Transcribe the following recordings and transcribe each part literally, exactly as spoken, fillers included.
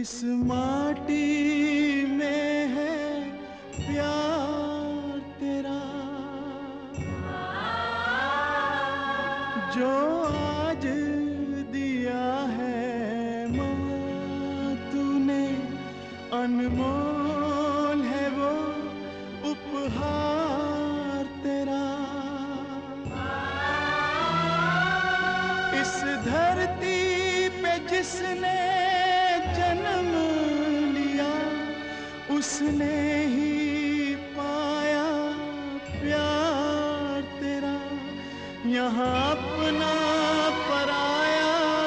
इस माटी में है प्यार तेरा, जो आज दिया है माँ तूने, अनमोल है वो उपहार तेरा। इस धरती पे जिसने जन्म लिया, उसने ही पाया प्यार तेरा। यहाँ अपना पराया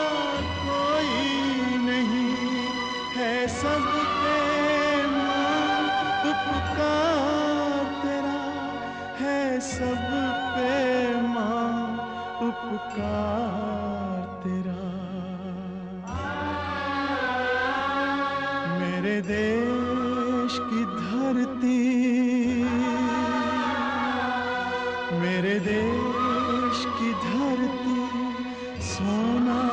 कोई नहीं है, सब पे माँ उपकार तेरा है, सब पे माँ उपकार तेरा। मेरे देश की धरती, मेरे देश की धरती सोना